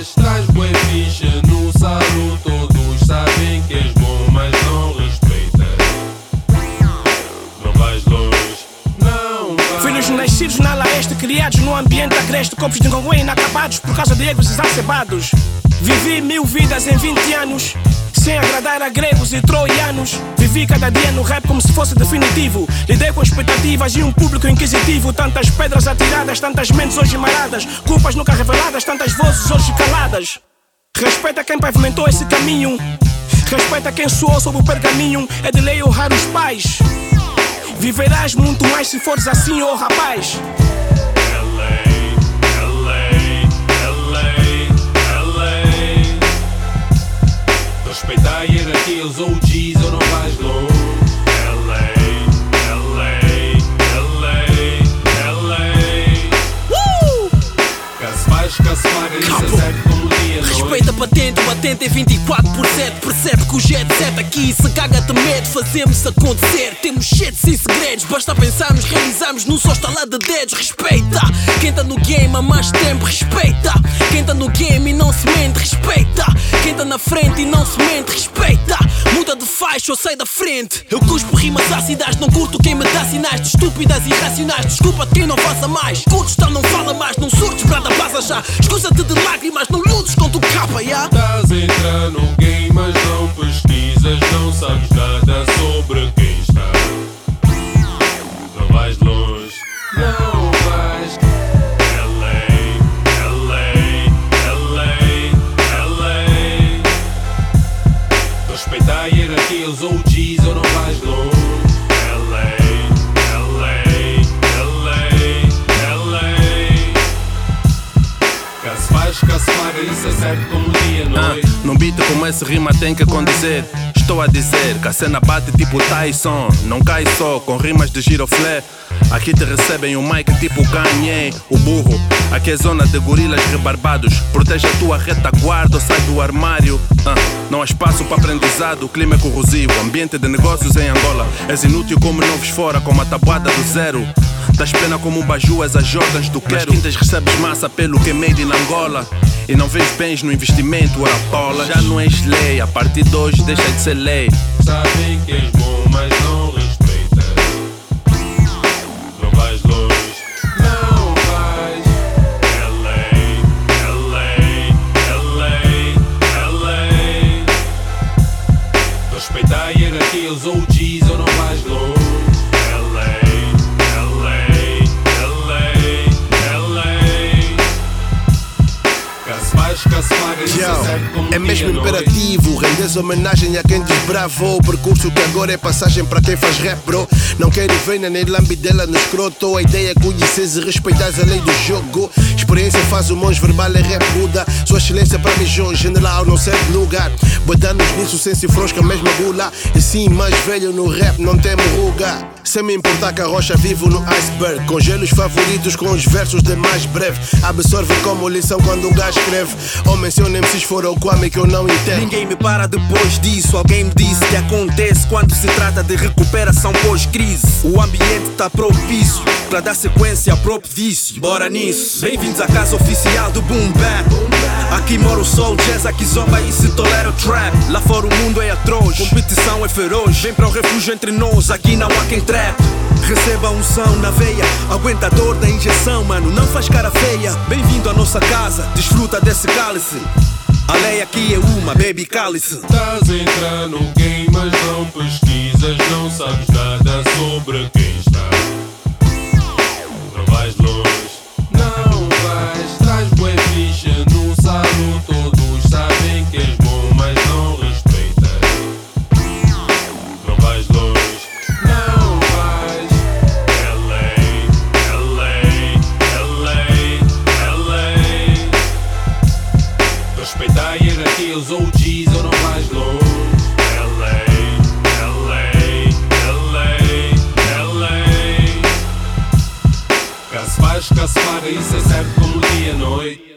vais, traz bué ficha no salão. Todos sabem que és bom, mas não respeitas. Não vais longe, não vais. Filhos nascidos na Laeste, criados no ambiente agreste, copos de Congonha inacabados por causa de egos exacerbados. Vivi 1000 vidas em 20 anos, sem agradar a gregos e troianos. Vivi cada dia no rap como se fosse definitivo. Lidei com expectativas e um público inquisitivo. Tantas pedras atiradas, tantas mentes hoje maradas, culpas nunca reveladas, tantas vozes hoje caladas. Respeita quem pavimentou esse caminho, respeita quem suou sob o pergaminho. É de lei honrar os pais. Viverás muito mais se fores assim, oh rapaz. Respeita a hierarquia, os OGs ou não vais longe. Caso paga, isso é certo como dia, noite. Respeita a patente, o batente é 24/7. Percebe que o jet set aqui se caga de medo. Fazemos acontecer, temos shit sem segredos. Basta pensarmos, realizarmos num só estalar de dedos. Respeita quem tá no game há mais tempo. Respeita quem tá no game e não se mente. Respeita quem tá na frente e não se mente. Respeita, muda de faixa ou sai da frente. Eu cuspo rimas ácidas, não curto quem me dá sinais de estúpidas e irracionais. Desculpa quem não faça mais. Curtos tal, não fala mais, não surtes, brada, passa já. Escusa-te de lágrimas, não ludes com tu capa, ya. Estás a entrar no game, mas não pesquisas. Não sabes nada sobre quem está. Não vais longe, não vais. Respeita a hierarquia, os OGs ou não vais longe. Caso paga, isso é certo como dia, noite. Num beat como esse rima tem que acontecer. Estou a dizer que a cena bate tipo Tyson. Não cai só com rimas de giroflé. Aqui te recebem o mic tipo Kanye, o burro. Aqui é zona de gorilas rebarbados. Protege a tua retaguarda ou sai do armário. Não há espaço para aprendizado, o clima é corrosivo. Ambiente de negócios em Angola. És inútil como novos fora, como a tabuada do zero. Das pena como um baju, és a Jordans do quero. Nas quintas recebes massa pelo que é made in Angola. E não vês bens no investimento, ora polas. Já não és lei, a partir de hoje deixa de ser lei. Sabem que és bom, mas não respeitas. Não vais longe, não vais. Respeita a hierarquia, os OGs ou não vais longe. É mesmo imperativo rendes homenagem a quem desbravou o percurso que agora é passagem para quem faz rap, bro. Não quero veina nem lambidela no escroto. A ideia é conheceres e respeitares a lei do jogo. Experiência faz o monge verbal é rap Buda. Sua excelência para mim João general não serve de lugar. Bodanos nisso sem se frosca mesma gula. E sim, mais velho no rap não temo ruga. Sem me importar que a rocha vivo no iceberg. Congelos favoritos com os versos de mais breve. Absorve como lição quando um gajo escreve. Ou menciona MCs fora o Kwame que eu não entendo. Ninguém me para depois disso. Alguém me disse que acontece quando se trata de recuperação pós-crise. O ambiente tá propício para dar sequência ao próprio vício. Bora nisso. Bem-vindos à casa oficial do Boom Bap. Aqui mora o soul, jazz, aqui zomba e se tolera o trap. Lá fora o mundo é atroz, competição é feroz. Vem para o refúgio entre nós, aqui não há quem trap. Receba a unção na veia, aguenta a dor da injeção, mano, não faz cara feia. Bem-vindo à nossa casa, desfruta desse cálice. A lei aqui é uma, baby, cálice. Estás a entrar no game, mas não pesquisas. Não sabes nada sobre quem está. Não vais longe, não vais. Traz bué ficha no salão. Todos sabem que és bom, mas não respeitas. Não vais longe, não vais. Respeita a hierarquia, os OGs ou não vais longe. Caso paga, isso é certo como dia e noite.